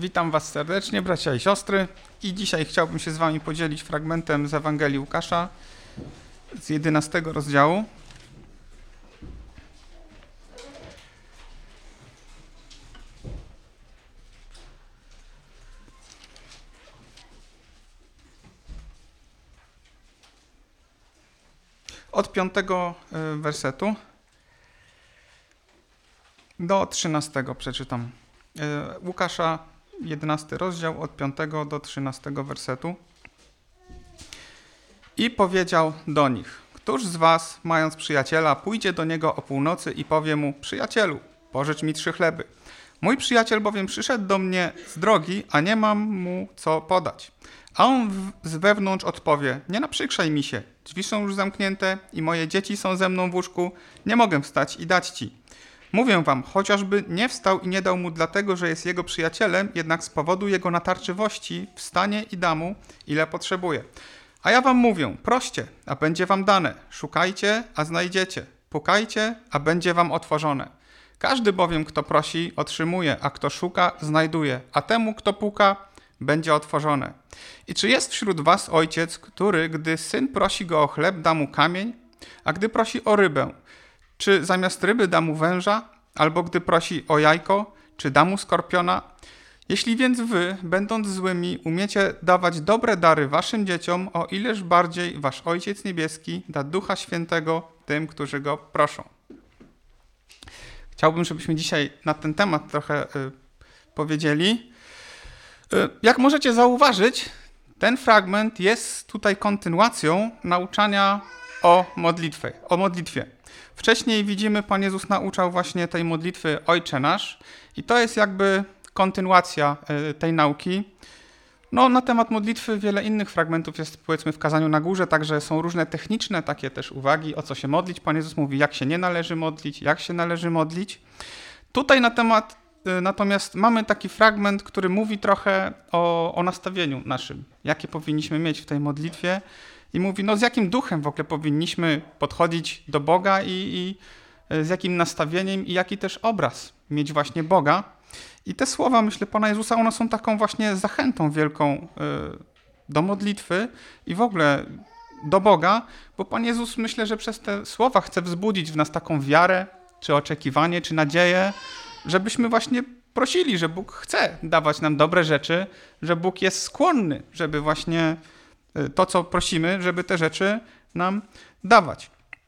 Witam Was serdecznie, bracia i siostry. I dzisiaj chciałbym się z Wami podzielić fragmentem z Ewangelii Łukasza z 11 rozdziału. Od 5 wersetu do 13 przeczytam. Łukasza, 11 rozdział, od 5 do 13 wersetu. I powiedział do nich: Któż z was, mając przyjaciela, pójdzie do niego o północy i powie mu: Przyjacielu, pożycz mi 3 chleby. Mój przyjaciel bowiem przyszedł do mnie z drogi, a nie mam mu co podać. A on z wewnątrz odpowie: Nie naprzykrzaj mi się, drzwi są już zamknięte i moje dzieci są ze mną w łóżku, nie mogę wstać i dać ci. Mówię wam, chociażby nie wstał i nie dał mu dlatego, że jest jego przyjacielem, jednak z powodu jego natarczywości wstanie i da mu, ile potrzebuje. A ja wam mówię, proście, a będzie wam dane, szukajcie, a znajdziecie, pukajcie, a będzie wam otworzone. Każdy bowiem, kto prosi, otrzymuje, a kto szuka, znajduje, a temu, kto puka, będzie otworzone. I czy jest wśród was ojciec, który, gdy syn prosi go o chleb, da mu kamień, a gdy prosi o rybę, czy zamiast ryby da mu węża, albo gdy prosi o jajko, czy da mu skorpiona? Jeśli więc wy, będąc złymi, umiecie dawać dobre dary waszym dzieciom, o ileż bardziej wasz Ojciec Niebieski da Ducha Świętego tym, którzy go proszą. Chciałbym, żebyśmy dzisiaj na ten temat trochę powiedzieli. Jak możecie zauważyć, ten fragment jest tutaj kontynuacją nauczania o modlitwie. Wcześniej widzimy, Pan Jezus nauczał właśnie tej modlitwy Ojcze Nasz i to jest jakby kontynuacja tej nauki. No, na temat modlitwy wiele innych fragmentów jest, powiedzmy, w Kazaniu na Górze, także są różne techniczne takie też uwagi, o co się modlić. Pan Jezus mówi, jak się nie należy modlić, jak się należy modlić. Tutaj na temat natomiast mamy taki fragment, który mówi trochę o nastawieniu naszym, jakie powinniśmy mieć w tej modlitwie. I mówi, no z jakim duchem w ogóle powinniśmy podchodzić do Boga i z jakim nastawieniem i jaki też obraz mieć właśnie Boga. I te słowa, myślę, Pana Jezusa, one są taką właśnie zachętą wielką do modlitwy i w ogóle do Boga, bo Pan Jezus, myślę, że przez te słowa chce wzbudzić w nas taką wiarę, czy oczekiwanie, czy nadzieję, żebyśmy właśnie prosili, że Bóg chce dawać nam dobre rzeczy, że Bóg jest skłonny, żeby właśnie to, co prosimy, żeby te rzeczy nam dawać.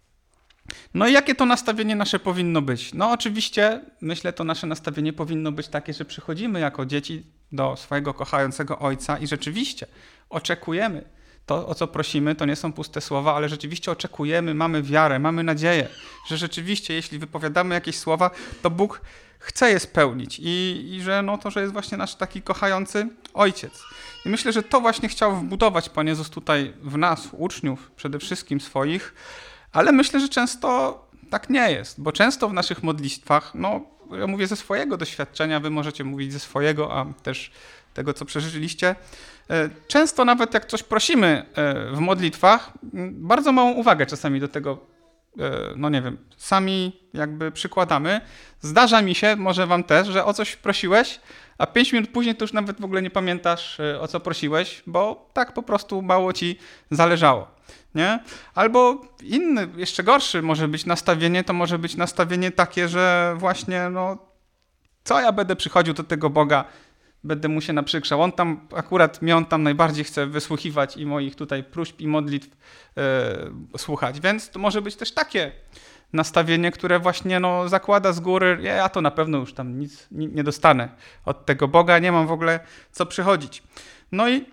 No i jakie to nastawienie nasze powinno być? No oczywiście, myślę, to nasze nastawienie powinno być takie, że przychodzimy jako dzieci do swojego kochającego Ojca i rzeczywiście oczekujemy. To, o co prosimy, to nie są puste słowa, ale rzeczywiście oczekujemy, mamy wiarę, mamy nadzieję, że rzeczywiście, jeśli wypowiadamy jakieś słowa, to Bóg chce je spełnić i że no to, że jest właśnie nasz taki kochający Ojciec. I myślę, że to właśnie chciał wbudować Pan Jezus tutaj w nas, uczniów przede wszystkim swoich, ale myślę, że często tak nie jest, bo często w naszych modlitwach, no ja mówię ze swojego doświadczenia, wy możecie mówić ze swojego, a też tego, co przeżyliście. Często nawet jak coś prosimy w modlitwach, bardzo małą uwagę czasami do tego, no nie wiem, sami jakby przykładamy. Zdarza mi się, może wam też, że o coś prosiłeś, a 5 minut później to już nawet w ogóle nie pamiętasz, o co prosiłeś, bo tak po prostu mało ci zależało, nie? Albo inny, jeszcze gorszy może być nastawienie, to może być nastawienie takie, że właśnie, no, co ja będę przychodził do tego Boga, będę mu się naprzykrzał. On tam najbardziej chce wysłuchiwać i moich tutaj próśb i modlitw słuchać, więc to może być też takie nastawienie, które właśnie no, zakłada z góry, ja to na pewno już tam nic nie dostanę od tego Boga, nie mam w ogóle co przychodzić. No i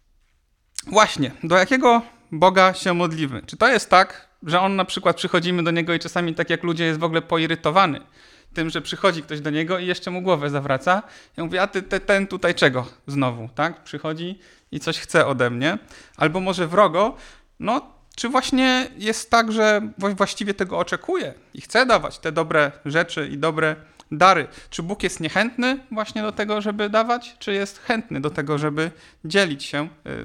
właśnie, do jakiego Boga się modlimy? Czy to jest tak, że on na przykład przychodzimy do Niego i czasami tak jak ludzie jest w ogóle poirytowany tym, że przychodzi ktoś do Niego i jeszcze mu głowę zawraca. Ja mówię, a ten tutaj czego znowu, tak? Przychodzi i coś chce ode mnie. Albo może wrogo, no czy właśnie jest tak, że właściwie tego oczekuje i chce dawać te dobre rzeczy i dobre dary? Czy Bóg jest niechętny właśnie do tego, żeby dawać, czy jest chętny do tego, żeby dzielić się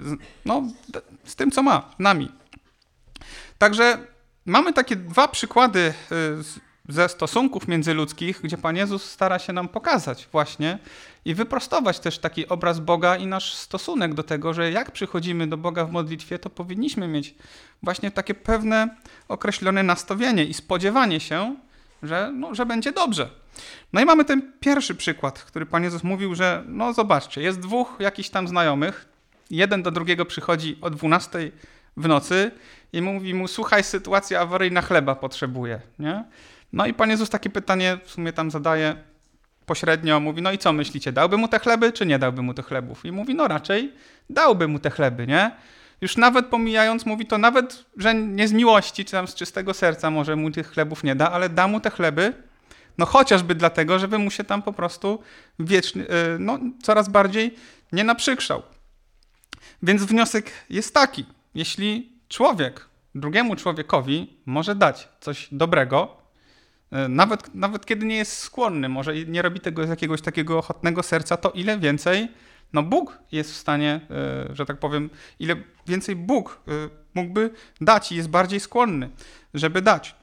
z tym, co ma, nami? Także mamy takie 2 przykłady ze stosunków międzyludzkich, gdzie Pan Jezus stara się nam pokazać właśnie i wyprostować też taki obraz Boga i nasz stosunek do tego, że jak przychodzimy do Boga w modlitwie, to powinniśmy mieć właśnie takie pewne określone nastawienie i spodziewanie się, że będzie dobrze. No i mamy ten pierwszy przykład, który Pan Jezus mówił, że no zobaczcie, jest dwóch jakichś tam znajomych, jeden do drugiego przychodzi o 12 w nocy i mówi mu, słuchaj, sytuacja awaryjna, chleba potrzebuje, nie? No i Pan Jezus takie pytanie w sumie tam zadaje pośrednio, mówi, no i co myślicie, dałby mu te chleby, czy nie dałby mu tych chlebów? I mówi, no raczej dałby mu te chleby, nie? Już nawet pomijając, mówi to nawet, że nie z miłości, czy tam z czystego serca może mu tych chlebów nie da, ale da mu te chleby, no chociażby dlatego, żeby mu się tam po prostu wiecznie, coraz bardziej nie naprzykrzał. Więc wniosek jest taki, jeśli człowiek drugiemu człowiekowi może dać coś dobrego, nawet kiedy nie jest skłonny, może nie robi tego z jakiegoś takiego ochotnego serca, to ile więcej Bóg jest w stanie, że tak powiem, ile więcej Bóg mógłby dać i jest bardziej skłonny, żeby dać.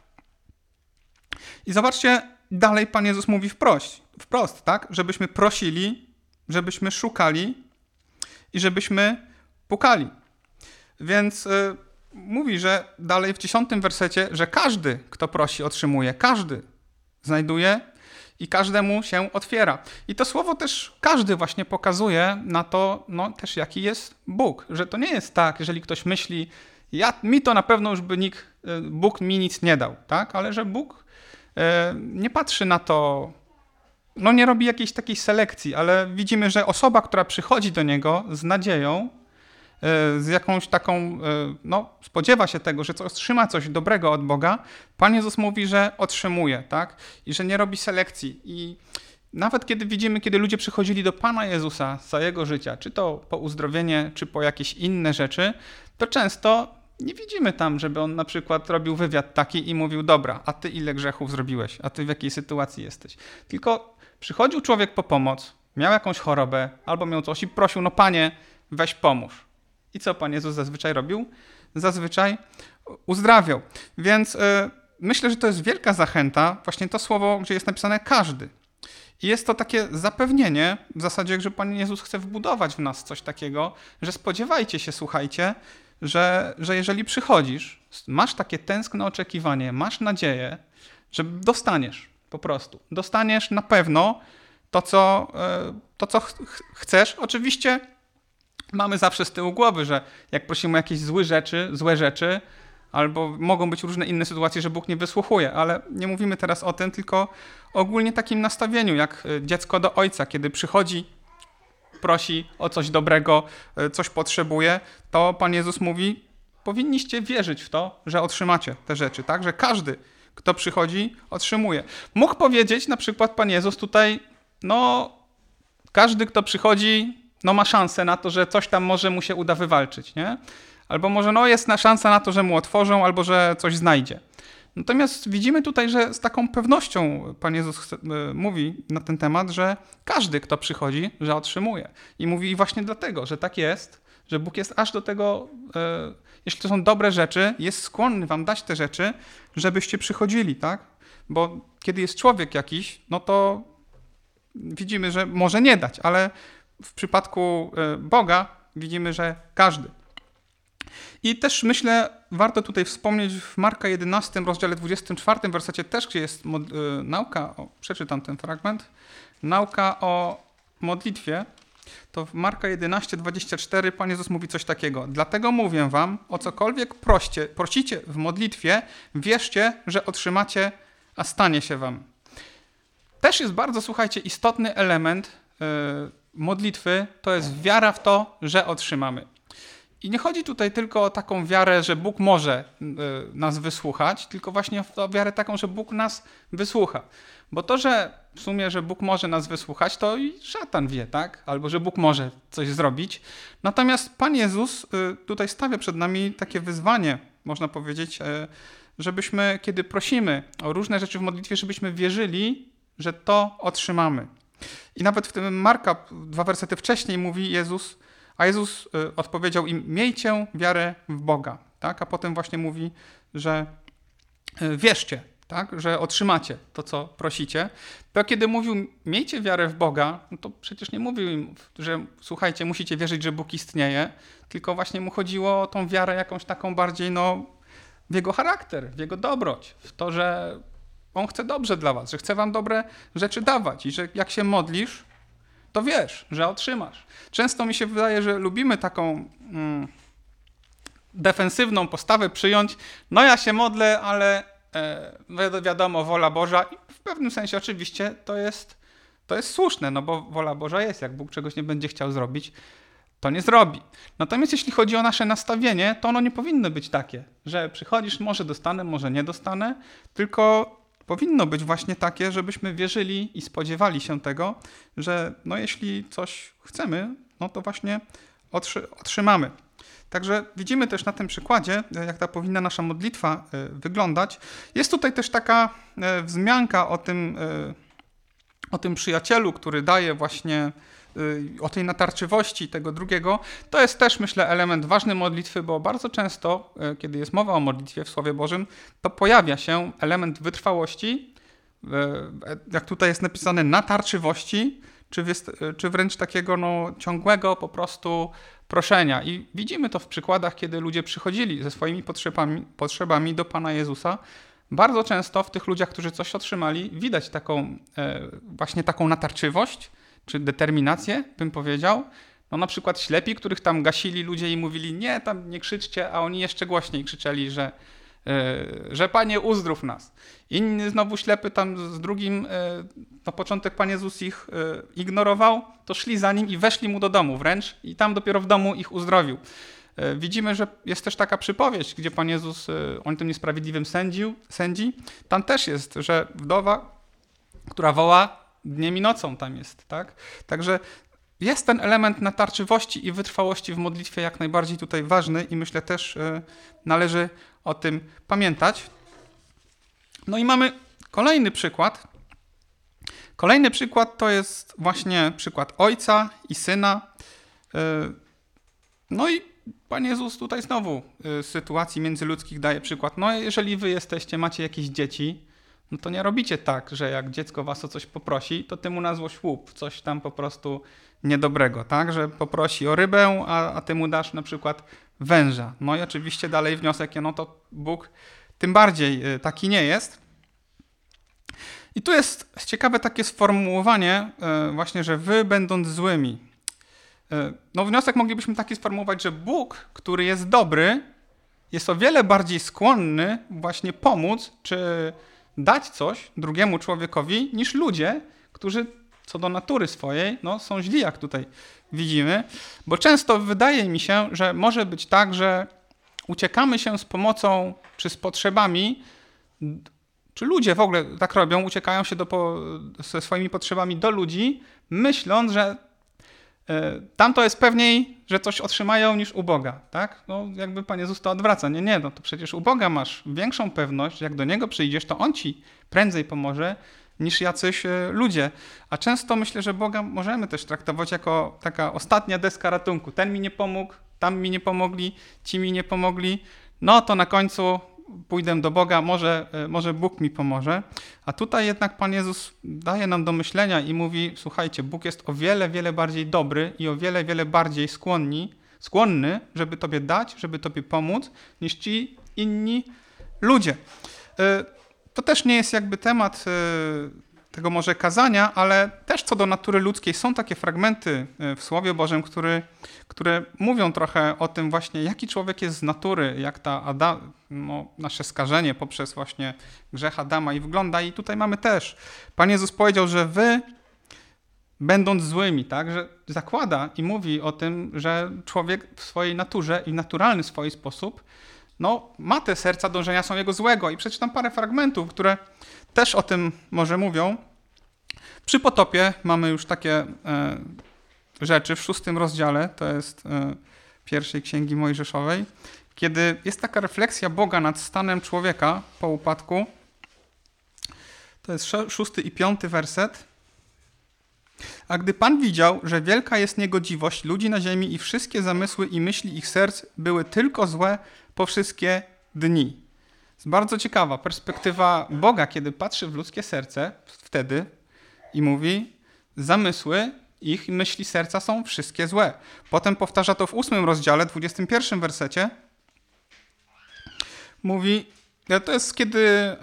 I zobaczcie, dalej Pan Jezus mówi wprost, tak? Żebyśmy prosili, żebyśmy szukali i żebyśmy pukali. Więc mówi, że dalej w 10 wersecie, że każdy, kto prosi, otrzymuje. Każdy znajduje i każdemu się otwiera. I to słowo też każdy właśnie pokazuje na to, też jaki jest Bóg. Że to nie jest tak, jeżeli ktoś myśli, mi to na pewno już Bóg mi nic nie dał, tak? Ale że Bóg nie patrzy na to, nie robi jakiejś takiej selekcji, ale widzimy, że osoba, która przychodzi do Niego z nadzieją, z jakąś taką, spodziewa się tego, że otrzyma coś dobrego od Boga, Pan Jezus mówi, że otrzymuje, tak? I że nie robi selekcji. I nawet kiedy ludzie przychodzili do Pana Jezusa za Jego życia, czy to po uzdrowienie, czy po jakieś inne rzeczy, to często nie widzimy tam, żeby on na przykład robił wywiad taki i mówił, dobra, a ty ile grzechów zrobiłeś, a ty w jakiej sytuacji jesteś. Tylko przychodził człowiek po pomoc, miał jakąś chorobę, albo miał coś i prosił, Panie, weź pomóż. I co Pan Jezus zazwyczaj robił? Zazwyczaj uzdrawiał. Więc myślę, że to jest wielka zachęta, właśnie to słowo, gdzie jest napisane każdy. I jest to takie zapewnienie, w zasadzie, że Pan Jezus chce wbudować w nas coś takiego, że spodziewajcie się, słuchajcie, że jeżeli przychodzisz, masz takie tęskne oczekiwanie, masz nadzieję, że dostaniesz po prostu. Dostaniesz na pewno to, co chcesz. Oczywiście mamy zawsze z tyłu głowy, że jak prosimy o jakieś złe rzeczy, albo mogą być różne inne sytuacje, że Bóg nie wysłuchuje, ale nie mówimy teraz o tym, tylko ogólnie takim nastawieniu, jak dziecko do ojca, kiedy przychodzi, prosi o coś dobrego, coś potrzebuje, to Pan Jezus mówi, powinniście wierzyć w to, że otrzymacie te rzeczy, tak? Że każdy, kto przychodzi, otrzymuje. Mógł powiedzieć na przykład Pan Jezus tutaj, każdy, kto przychodzi, ma szansę na to, że coś tam może mu się uda wywalczyć, nie? Albo może jest szansa na to, że mu otworzą, albo że coś znajdzie. Natomiast widzimy tutaj, że z taką pewnością Pan Jezus mówi na ten temat, że każdy, kto przychodzi, że otrzymuje. I mówi właśnie dlatego, że tak jest, że Bóg jest aż do tego, jeśli to są dobre rzeczy, jest skłonny wam dać te rzeczy, żebyście przychodzili, tak? Bo kiedy jest człowiek jakiś, to widzimy, że może nie dać, ale w przypadku Boga widzimy, że każdy. I też myślę, warto tutaj wspomnieć w Marka 11, rozdziale 24, wersecie też, gdzie jest nauka, przeczytam ten fragment, nauka o modlitwie, to w Marka 11, 24 Pan Jezus mówi coś takiego. Dlatego mówię wam, o cokolwiek prosicie w modlitwie, wierzcie, że otrzymacie, a stanie się wam. Też jest bardzo, słuchajcie, istotny element modlitwy, to jest wiara w to, że otrzymamy. I nie chodzi tutaj tylko o taką wiarę, że Bóg może nas wysłuchać, tylko właśnie o wiarę taką, że Bóg nas wysłucha. Bo to, że w sumie, że Bóg może nas wysłuchać, to i szatan wie, tak? Albo że Bóg może coś zrobić. Natomiast Pan Jezus tutaj stawia przed nami takie wyzwanie, można powiedzieć, żebyśmy, kiedy prosimy o różne rzeczy w modlitwie, żebyśmy wierzyli, że to otrzymamy. I nawet w tym Marka, 2 wersety wcześniej mówi Jezus odpowiedział im, miejcie wiarę w Boga. Tak? A potem właśnie mówi, że wierzcie tak, że otrzymacie to, co prosicie, to kiedy mówił, miejcie wiarę w Boga, no to przecież nie mówił im, że słuchajcie, musicie wierzyć, że Bóg istnieje, tylko właśnie mu chodziło o tą wiarę jakąś taką bardziej, no, w jego charakter, w jego dobroć, w to, że on chce dobrze dla was, że chce wam dobre rzeczy dawać i że jak się modlisz, to wiesz, że otrzymasz. Często mi się wydaje, że lubimy taką defensywną postawę przyjąć, no ja się modlę, ale wiadomo, wola Boża i w pewnym sensie oczywiście to jest słuszne, no bo wola Boża jest, jak Bóg czegoś nie będzie chciał zrobić, to nie zrobi. Natomiast jeśli chodzi o nasze nastawienie, to ono nie powinno być takie, że przychodzisz, może dostanę, może nie dostanę, tylko powinno być właśnie takie, żebyśmy wierzyli i spodziewali się tego, że no jeśli coś chcemy, no to właśnie otrzymamy. Także widzimy też na tym przykładzie, jak ta powinna nasza modlitwa wyglądać. Jest tutaj też taka wzmianka o tym przyjacielu, który daje właśnie o tej natarczywości tego drugiego. To jest też, myślę, element ważny modlitwy, bo bardzo często, kiedy jest mowa o modlitwie w Słowie Bożym, to pojawia się element wytrwałości, jak tutaj jest napisane, natarczywości, czy wręcz takiego no, ciągłego po prostu proszenia. I widzimy to w przykładach, kiedy ludzie przychodzili ze swoimi potrzebami do Pana Jezusa. Bardzo często w tych ludziach, którzy coś otrzymali, widać właśnie taką natarczywość, czy determinację, bym powiedział. No na przykład ślepi, których tam gasili ludzie i mówili, nie, tam nie krzyczcie, a oni jeszcze głośniej krzyczeli, że Panie, uzdrów nas. Inny znowu ślepy tam z drugim, na początek Pan Jezus ich ignorował, to szli za nim i weszli mu do domu wręcz i tam dopiero w domu ich uzdrowił. Widzimy, że jest też taka przypowieść, gdzie Pan Jezus, on tym niesprawiedliwym sędzi, tam też jest, że wdowa, która woła, dniem i nocą tam jest, tak? Także jest ten element natarczywości i wytrwałości w modlitwie jak najbardziej tutaj ważny i myślę też należy o tym pamiętać. No i mamy kolejny przykład. Kolejny przykład to jest właśnie przykład Ojca i Syna. No i Pan Jezus tutaj znowu z sytuacji międzyludzkich daje przykład. No jeżeli wy macie jakieś dzieci, no to nie robicie tak, że jak dziecko was o coś poprosi, to ty mu na złość łup, coś tam po prostu niedobrego, tak? Że poprosi o rybę, a ty mu dasz na przykład węża. No i oczywiście dalej wniosek, no to Bóg tym bardziej taki nie jest. I tu jest ciekawe takie sformułowanie właśnie, że wy będąc złymi. No wniosek moglibyśmy taki sformułować, że Bóg, który jest dobry, jest o wiele bardziej skłonny właśnie pomóc, czy dać coś drugiemu człowiekowi, niż ludzie, którzy co do natury swojej no, są źli, jak tutaj widzimy. Bo często wydaje mi się, że może być tak, że uciekamy się z pomocą czy z potrzebami, czy ludzie w ogóle tak robią, uciekają się ze swoimi potrzebami do ludzi, myśląc, że tam to jest pewniej, że coś otrzymają niż u Boga, tak? No jakby Pan Jezus to odwraca. Nie, no to przecież u Boga masz większą pewność, że jak do Niego przyjdziesz, to On ci prędzej pomoże niż jacyś ludzie. A często myślę, że Boga możemy też traktować jako taka ostatnia deska ratunku. Ten mi nie pomógł, tam mi nie pomogli, ci mi nie pomogli. No to na końcu pójdę do Boga, może Bóg mi pomoże. A tutaj jednak Pan Jezus daje nam do myślenia i mówi, słuchajcie, Bóg jest o wiele, wiele bardziej dobry i o wiele, wiele bardziej skłonny, żeby tobie dać, żeby tobie pomóc, niż ci inni ludzie. To też nie jest jakby temat tego może kazania, ale też co do natury ludzkiej są takie fragmenty w Słowie Bożym, które mówią trochę o tym właśnie, jaki człowiek jest z natury, jak nasze skażenie poprzez właśnie grzech Adama i wygląda. I tutaj mamy też, Pan Jezus powiedział, że wy będąc złymi, tak, że zakłada i mówi o tym, że człowiek w swojej naturze i w naturalny swój sposób no, ma te serca dążenia są jego złego. I przeczytam parę fragmentów, które też o tym może mówią. Przy potopie mamy już takie rzeczy w 6 rozdziale, to jest pierwszej Księgi Mojżeszowej, kiedy jest taka refleksja Boga nad stanem człowieka po upadku. To jest 6 i 5 werset. A gdy Pan widział, że wielka jest niegodziwość ludzi na ziemi i wszystkie zamysły i myśli ich serc były tylko złe po wszystkie dni. Jest bardzo ciekawa perspektywa Boga, kiedy patrzy w ludzkie serce wtedy i mówi, zamysły ich i myśli serca są wszystkie złe. Potem powtarza to w 8 rozdziale, 21 wersecie. Mówi, to jest kiedy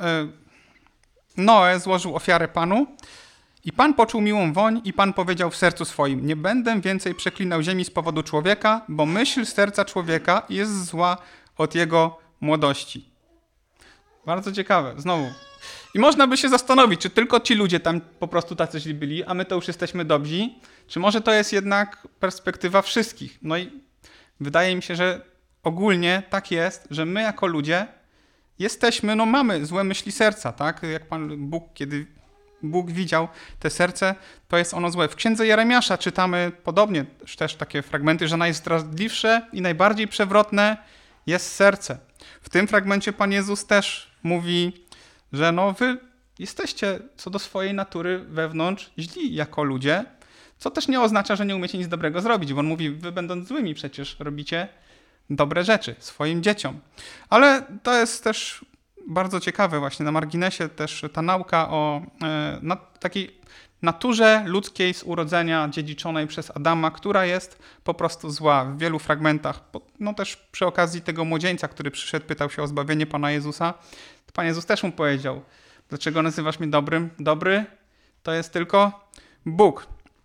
Noe złożył ofiarę Panu i Pan poczuł miłą woń i Pan powiedział w sercu swoim, nie będę więcej przeklinał ziemi z powodu człowieka, bo myśl serca człowieka jest zła od jego młodości. Bardzo ciekawe, znowu. I można by się zastanowić, czy tylko ci ludzie tam po prostu tacy źli byli, a my to już jesteśmy dobrzy, czy może to jest jednak perspektywa wszystkich. No i wydaje mi się, że ogólnie tak jest, że my jako ludzie jesteśmy, mamy złe myśli serca, tak? Jak Pan Bóg, kiedy Bóg widział te serce, to jest ono złe. W Księdze Jeremiasza czytamy podobnie też takie fragmenty, że najzdradliwsze i najbardziej przewrotne jest serce. W tym fragmencie Pan Jezus też mówi, że wy jesteście co do swojej natury wewnątrz źli jako ludzie, co też nie oznacza, że nie umiecie nic dobrego zrobić, bo on mówi, wy będąc złymi przecież robicie dobre rzeczy swoim dzieciom. Ale to jest też bardzo ciekawe właśnie na marginesie też ta nauka o takiej naturze ludzkiej z urodzenia dziedziczonej przez Adama, która jest po prostu zła w wielu fragmentach. Też przy okazji tego młodzieńca, który przyszedł, pytał się o zbawienie Pana Jezusa, to Pan Jezus też mu powiedział, dlaczego nazywasz mnie dobrym? Dobry to jest tylko Bóg.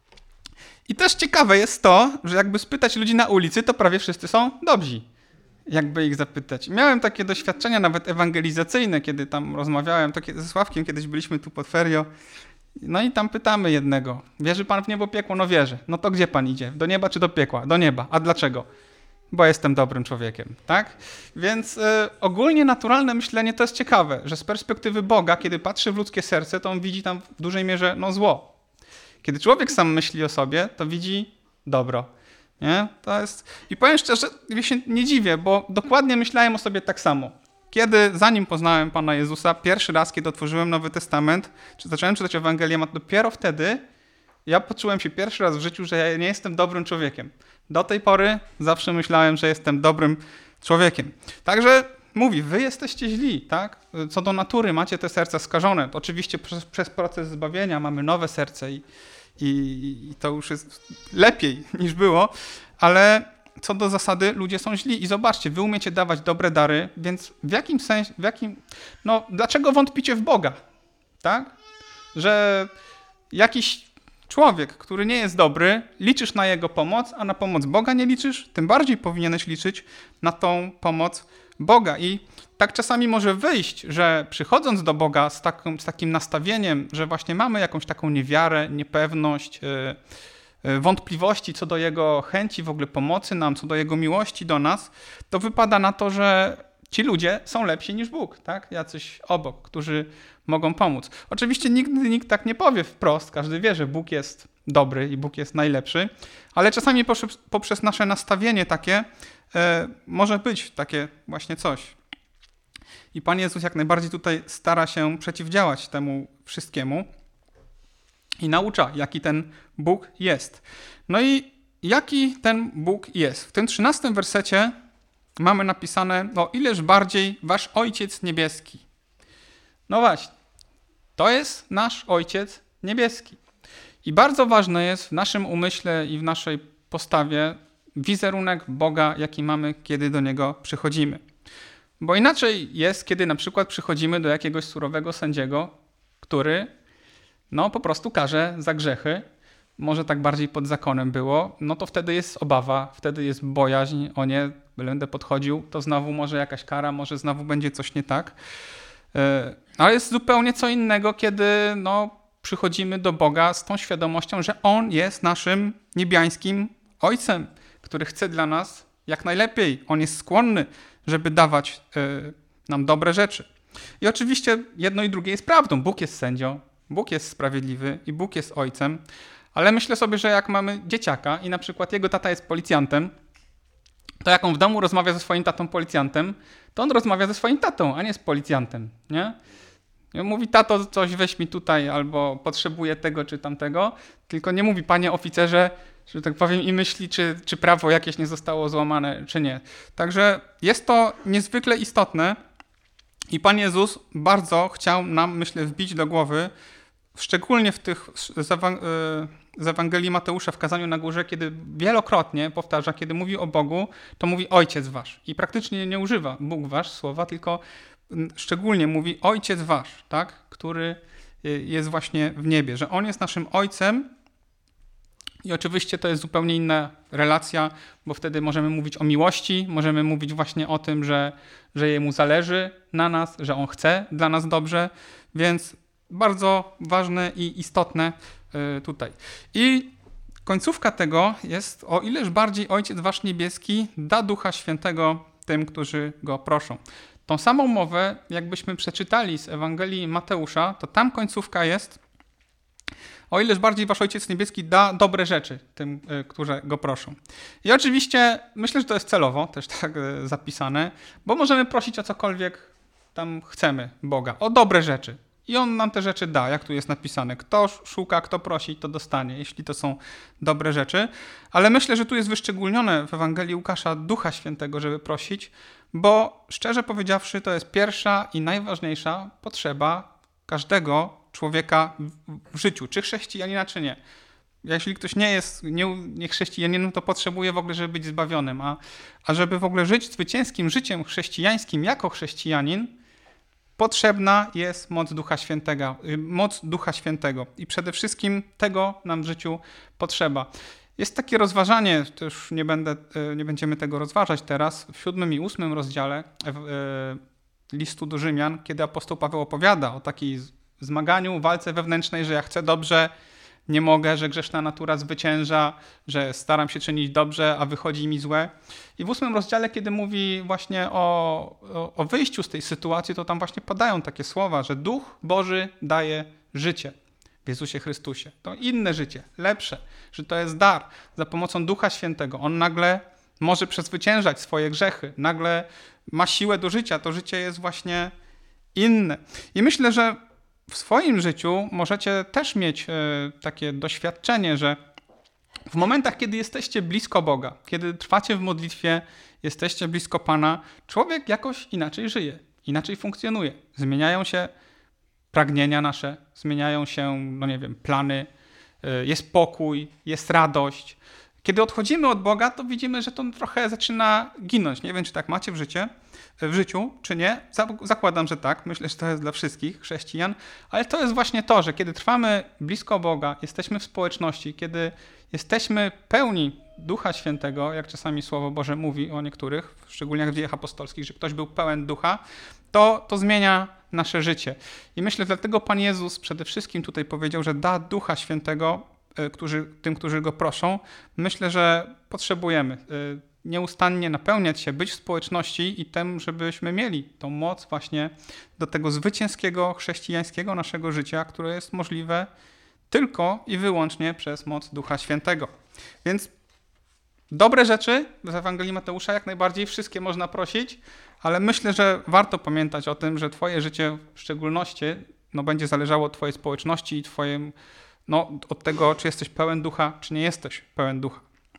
I też ciekawe jest to, że jakby spytać ludzi na ulicy, to prawie wszyscy są dobrzy. Jakby ich zapytać. Miałem takie doświadczenia nawet ewangelizacyjne, kiedy tam rozmawiałem, ze Sławkiem kiedyś byliśmy tu pod ferio. No i tam pytamy jednego, wierzy pan w niebo, piekło? No wierzę. No to gdzie pan idzie? Do nieba czy do piekła? Do nieba. A dlaczego? Bo jestem dobrym człowiekiem, tak? Więc ogólnie naturalne myślenie to jest ciekawe, że z perspektywy Boga, kiedy patrzy w ludzkie serce, to on widzi tam w dużej mierze zło. Kiedy człowiek sam myśli o sobie, to widzi dobro. Nie? To jest... I powiem szczerze, ja się nie dziwię, bo dokładnie myślałem o sobie tak samo. Zanim poznałem Pana Jezusa, pierwszy raz, kiedy otworzyłem Nowy Testament, czy zacząłem czytać Ewangelię, dopiero wtedy ja poczułem się pierwszy raz w życiu, że ja nie jestem dobrym człowiekiem. Do tej pory zawsze myślałem, że jestem dobrym człowiekiem. Także mówi, wy jesteście źli, tak? Co do natury macie te serca skażone. Oczywiście przez proces zbawienia mamy nowe serce i to już jest lepiej niż było, ale co do zasady ludzie są źli i zobaczcie, wy umiecie dawać dobre dary, więc w jakim sensie, dlaczego wątpicie w Boga, tak? Że jakiś człowiek, który nie jest dobry, liczysz na jego pomoc, a na pomoc Boga nie liczysz, tym bardziej powinieneś liczyć na tą pomoc Boga. I tak czasami może wyjść, że przychodząc do Boga z takim nastawieniem, że właśnie mamy jakąś taką niewiarę, niepewność, wątpliwości co do Jego chęci w ogóle pomocy nam, co do Jego miłości do nas, to wypada na to, że ci ludzie są lepsi niż Bóg, tak? Jacyś obok, którzy mogą pomóc. Oczywiście nigdy nikt tak nie powie wprost, każdy wie, że Bóg jest dobry i Bóg jest najlepszy, ale czasami poprzez nasze nastawienie takie może być takie właśnie coś. I Pan Jezus jak najbardziej tutaj stara się przeciwdziałać temu wszystkiemu i naucza, jaki ten Bóg jest. No i jaki ten Bóg jest? W tym 13 wersecie mamy napisane, ileż bardziej wasz Ojciec Niebieski. No właśnie, to jest nasz Ojciec Niebieski. I bardzo ważne jest w naszym umyśle i w naszej postawie wizerunek Boga, jaki mamy, kiedy do Niego przychodzimy. Bo inaczej jest, kiedy na przykład przychodzimy do jakiegoś surowego sędziego, który po prostu karze za grzechy, może tak bardziej pod zakonem było, to wtedy jest obawa, wtedy jest bojaźń, będę podchodził, to znowu może jakaś kara, może znowu będzie coś nie tak. Ale jest zupełnie co innego, kiedy przychodzimy do Boga z tą świadomością, że On jest naszym niebiańskim Ojcem, który chce dla nas jak najlepiej. On jest skłonny, żeby dawać nam dobre rzeczy. I oczywiście jedno i drugie jest prawdą. Bóg jest sędzią, Bóg jest sprawiedliwy i Bóg jest Ojcem, ale myślę sobie, że jak mamy dzieciaka i na przykład jego tata jest policjantem, to jak on w domu rozmawia ze swoim tatą policjantem, to on rozmawia ze swoim tatą, a nie z policjantem, nie? I on mówi, tato, coś weź mi tutaj, albo potrzebuję tego czy tamtego, tylko nie mówi, panie oficerze, że tak powiem, i myśli, czy prawo jakieś nie zostało złamane, czy nie. Także jest to niezwykle istotne, I Pan Jezus bardzo chciał nam, myślę, wbić do głowy, szczególnie w tych z Ewangelii Mateusza w Kazaniu na Górze, kiedy wielokrotnie powtarza, kiedy mówi o Bogu, to mówi Ojciec wasz. I praktycznie nie używa Bóg wasz słowa, tylko szczególnie mówi Ojciec wasz, tak? Który jest właśnie w niebie, że On jest naszym Ojcem. I oczywiście to jest zupełnie inna relacja, bo wtedy możemy mówić o miłości, możemy mówić właśnie o tym, że Jemu zależy na nas, że On chce dla nas dobrze, więc bardzo ważne i istotne tutaj. I końcówka tego jest, o ileż bardziej Ojciec wasz niebieski da Ducha Świętego tym, którzy Go proszą. Tą samą mowę, jakbyśmy przeczytali z Ewangelii Mateusza, to tam końcówka jest, o ileż bardziej wasz Ojciec Niebieski da dobre rzeczy tym, którzy Go proszą. I oczywiście myślę, że to jest celowo też tak zapisane, bo możemy prosić o cokolwiek tam chcemy Boga, o dobre rzeczy. I On nam te rzeczy da, jak tu jest napisane. Kto szuka, kto prosi, to dostanie, jeśli to są dobre rzeczy. Ale myślę, że tu jest wyszczególnione w Ewangelii Łukasza Ducha Świętego, żeby prosić, bo szczerze powiedziawszy, to jest pierwsza i najważniejsza potrzeba każdego człowieka w życiu, czy chrześcijanina, czy nie. Jeśli ktoś nie jest nie chrześcijaninem, to potrzebuje w ogóle, żeby być zbawionym. A żeby w ogóle żyć zwycięskim życiem chrześcijańskim jako chrześcijanin, potrzebna jest moc Ducha Świętego. I przede wszystkim tego nam w życiu potrzeba. Jest takie rozważanie, to już nie będziemy tego rozważać teraz, w 7 i 8 rozdziale listu do Rzymian, kiedy apostoł Paweł opowiada o takiej zmaganiu, walce wewnętrznej, że ja chcę dobrze, nie mogę, że grzeszna natura zwycięża, że staram się czynić dobrze, a wychodzi mi złe. I w 8 rozdziale, kiedy mówi właśnie o wyjściu z tej sytuacji, to tam właśnie padają takie słowa, że Duch Boży daje życie w Jezusie Chrystusie. To inne życie, lepsze, że to jest dar za pomocą Ducha Świętego. On nagle może przezwyciężać swoje grzechy, nagle ma siłę do życia. To życie jest właśnie inne. I myślę, że w swoim życiu możecie też mieć takie doświadczenie, że w momentach, kiedy jesteście blisko Boga, kiedy trwacie w modlitwie, jesteście blisko Pana, człowiek jakoś inaczej żyje, inaczej funkcjonuje. Zmieniają się pragnienia nasze, zmieniają się, plany, jest pokój, jest radość. Kiedy odchodzimy od Boga, to widzimy, że to trochę zaczyna ginąć. Nie wiem, czy tak macie w życiu, czy nie. Zakładam, że tak. Myślę, że to jest dla wszystkich chrześcijan. Ale to jest właśnie to, że kiedy trwamy blisko Boga, jesteśmy w społeczności, kiedy jesteśmy pełni Ducha Świętego, jak czasami Słowo Boże mówi o niektórych, szczególnie jak w Dziejach Apostolskich, że ktoś był pełen Ducha, to zmienia nasze życie. I myślę, dlatego Pan Jezus przede wszystkim tutaj powiedział, że da Ducha Świętego tym, którzy Go proszą. Myślę, że potrzebujemy nieustannie napełniać się, być w społeczności i tym, żebyśmy mieli tą moc właśnie do tego zwycięskiego, chrześcijańskiego naszego życia, które jest możliwe tylko i wyłącznie przez moc Ducha Świętego. Więc dobre rzeczy z Ewangelii Mateusza jak najbardziej wszystkie można prosić, ale myślę, że warto pamiętać o tym, że twoje życie w szczególności będzie zależało od twojej społeczności i od tego, czy jesteś pełen Ducha, czy nie jesteś pełen Ducha.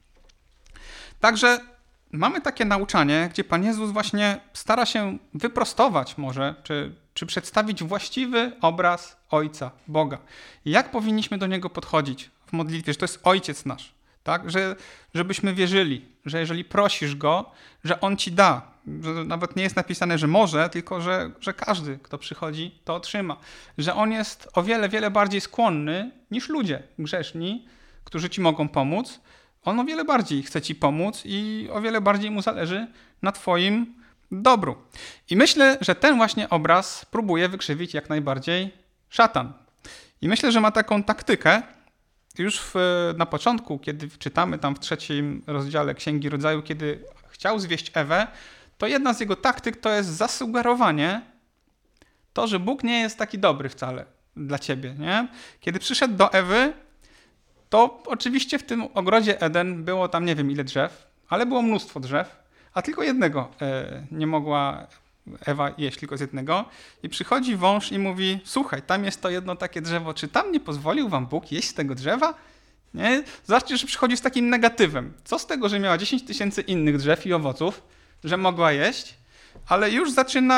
Także mamy takie nauczanie, gdzie Pan Jezus właśnie stara się wyprostować może, czy przedstawić właściwy obraz Ojca, Boga. I jak powinniśmy do Niego podchodzić w modlitwie, że to jest Ojciec nasz, tak? Żebyśmy wierzyli, że jeżeli prosisz Go, że On ci da. Że nawet nie jest napisane, że może, tylko że każdy, kto przychodzi, to otrzyma. Że On jest o wiele, wiele bardziej skłonny niż ludzie grzeszni, którzy ci mogą pomóc. On o wiele bardziej chce ci pomóc i o wiele bardziej mu zależy na twoim dobru. I myślę, że ten właśnie obraz próbuje wykrzywić jak najbardziej szatan. I myślę, że ma taką taktykę, już na początku, kiedy czytamy tam w 3 rozdziale Księgi Rodzaju, kiedy chciał zwieść Ewę, to jedna z jego taktyk to jest zasugerowanie to, że Bóg nie jest taki dobry wcale dla ciebie. Nie? Kiedy przyszedł do Ewy, to oczywiście w tym ogrodzie Eden było tam nie wiem ile drzew, ale było mnóstwo drzew, a tylko jednego nie mogła Ewa jeść, tylko z jednego. I przychodzi wąż i mówi, słuchaj, tam jest to jedno takie drzewo, czy tam nie pozwolił wam Bóg jeść z tego drzewa? Nie? Zobaczcie, że przychodzi z takim negatywem. Co z tego, że miała 10 000 innych drzew i owoców, że mogła jeść, ale już zaczyna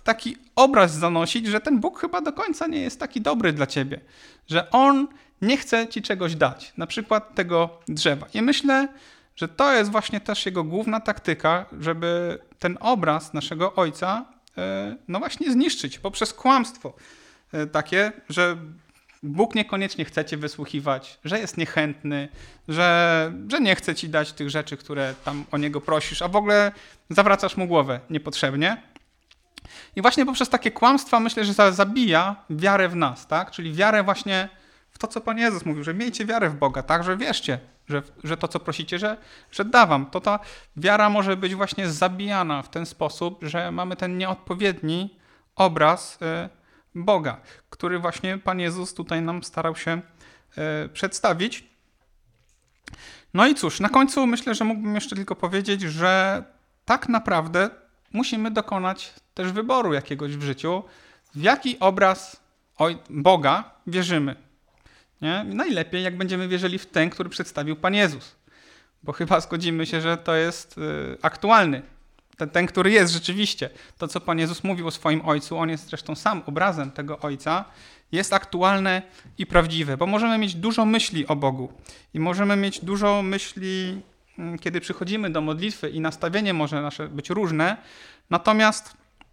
taki obraz zanosić, że ten Bóg chyba do końca nie jest taki dobry dla ciebie, że On nie chce ci czegoś dać, na przykład tego drzewa. I myślę, że to jest właśnie też Jego główna taktyka, żeby ten obraz naszego Ojca no właśnie zniszczyć poprzez kłamstwo takie, że Bóg niekoniecznie chce cię wysłuchiwać, że jest niechętny, że nie chce ci dać tych rzeczy, które tam o Niego prosisz, a w ogóle zawracasz Mu głowę niepotrzebnie. I właśnie poprzez takie kłamstwa myślę, że zabija wiarę w nas, tak? Czyli wiarę właśnie w to, co Pan Jezus mówił, że miejcie wiarę w Boga, tak? Że wierzcie, że to, co prosicie, że da wam. To ta wiara może być właśnie zabijana w ten sposób, że mamy ten nieodpowiedni obraz Boga, który właśnie Pan Jezus tutaj nam starał się przedstawić. No i cóż, na końcu myślę, że mógłbym jeszcze tylko powiedzieć, że tak naprawdę musimy dokonać też wyboru jakiegoś w życiu, w jaki obraz Boga wierzymy. Nie? Najlepiej, jak będziemy wierzyli w ten, który przedstawił Pan Jezus, bo chyba zgodzimy się, że to jest aktualny. Ten, który jest rzeczywiście. To, co Pan Jezus mówił o swoim Ojcu, On jest zresztą sam obrazem tego Ojca, jest aktualne i prawdziwe, bo możemy mieć dużo myśli o Bogu i możemy mieć dużo myśli, kiedy przychodzimy do modlitwy i nastawienie może nasze być różne, natomiast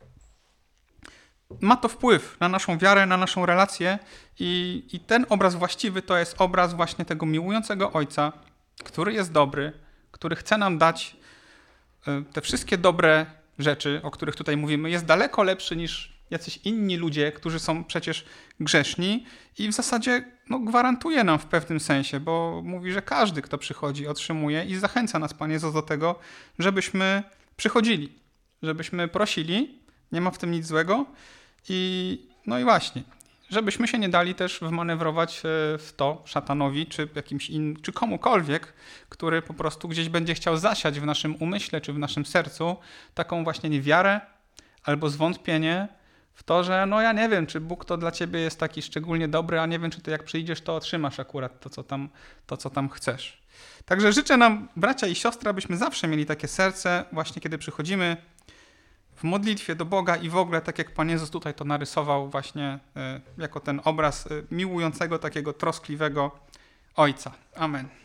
ma to wpływ na naszą wiarę, na naszą relację i ten obraz właściwy to jest obraz właśnie tego miłującego Ojca, który jest dobry, który chce nam dać te wszystkie dobre rzeczy, o których tutaj mówimy, jest daleko lepszy niż jacyś inni ludzie, którzy są przecież grzeszni i w zasadzie gwarantuje nam w pewnym sensie, bo mówi, że każdy, kto przychodzi, otrzymuje i zachęca nas Pan Jezus do tego, żebyśmy przychodzili, żebyśmy prosili, nie ma w tym nic złego no i właśnie, żebyśmy się nie dali też wmanewrować w to szatanowi, czy jakimś czy komukolwiek, który po prostu gdzieś będzie chciał zasiać w naszym umyśle, czy w naszym sercu taką właśnie niewiarę albo zwątpienie w to, że ja nie wiem, czy Bóg to dla ciebie jest taki szczególnie dobry, a nie wiem, czy ty jak przyjdziesz, to otrzymasz akurat to, co tam chcesz. Także życzę nam, bracia i siostry, abyśmy zawsze mieli takie serce, właśnie kiedy przychodzimy w modlitwie do Boga i w ogóle, tak jak Pan Jezus tutaj to narysował właśnie jako ten obraz miłującego, takiego troskliwego Ojca. Amen.